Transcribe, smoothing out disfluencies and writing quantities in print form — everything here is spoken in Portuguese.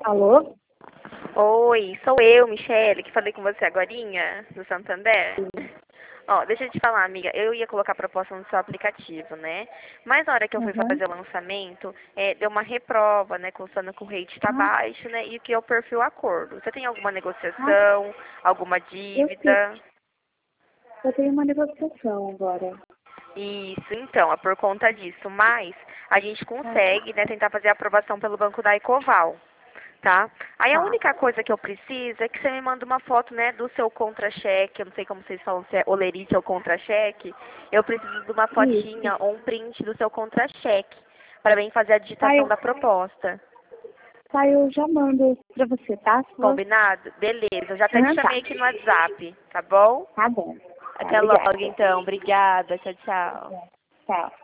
Alô? Oi, sou eu, Michele, que falei com você agorinha, do Santander. Ó, deixa eu te falar, amiga, eu ia colocar a proposta no seu aplicativo, né? Mas na hora que eu fui Uhum. fazer o lançamento, deu uma reprova, né? Constando que o rate tá Ah, baixo, né? E que é o perfil acordo. Você tem alguma ah, negociação, alguma eu sim. dívida? Eu tenho uma negociação agora. Isso, então, é por conta disso. Mas a gente Ah, consegue, né, tentar fazer a aprovação pelo banco da Ecoval. Tá? Aí a tá. única coisa que eu preciso é que você me manda uma foto, né, do seu contra-cheque, eu não sei como vocês falam, se é olerite ou contra-cheque, eu preciso de uma Isso. fotinha ou um print do seu contra-cheque, para mim fazer a Tá, digitação da proposta. eu já mando pra você, tá? Combinado? Beleza, eu já até te Ah, tá. chamei aqui no WhatsApp, tá bom? Tá bom. Tá, Até logo obrigada. então, obrigada, tchau, tchau. Tchau.